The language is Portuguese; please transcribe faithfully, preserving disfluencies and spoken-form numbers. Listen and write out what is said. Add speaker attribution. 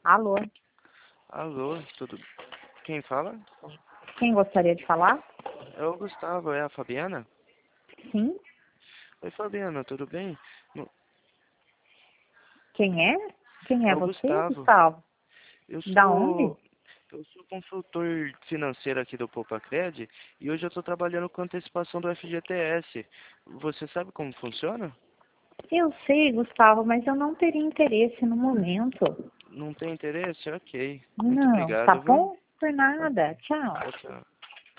Speaker 1: Alô,
Speaker 2: Alô, tudo... Quem fala?
Speaker 1: quem gostaria de falar?
Speaker 2: É o Gustavo, é a Fabiana?
Speaker 1: Sim,
Speaker 2: Oi, Fabiana, tudo bem? No-
Speaker 1: quem é? Quem
Speaker 2: É
Speaker 1: é
Speaker 2: o
Speaker 1: você,
Speaker 2: Gustavo.
Speaker 1: Gustavo?
Speaker 2: Eu
Speaker 1: Da onde?
Speaker 2: sou... Eu sou consultor financeiro aqui do Poupa-Cred e hoje eu estou trabalhando com antecipação do F G T S. Você sabe como funciona?
Speaker 1: Eu sei, Gustavo, mas eu não teria interesse no momento.
Speaker 2: Não tem interesse? Ok. Muito
Speaker 1: Não, tá
Speaker 2: obrigado, viu?
Speaker 1: bom? Por nada. Tchau.
Speaker 2: Tchau, tchau.